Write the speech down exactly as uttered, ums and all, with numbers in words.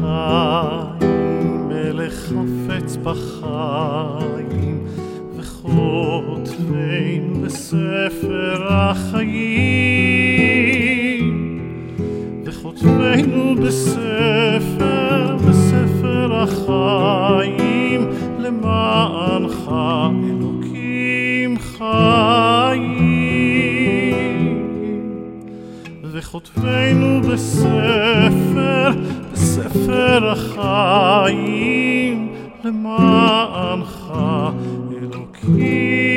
חיים, מלך חפץ בחיים, וכותבנו בספר החיים, וכותבנו בספר, בספר החיים, למענך אלוקים חיים. וכותבנו בספר, בספר החיים, למענך אלוקים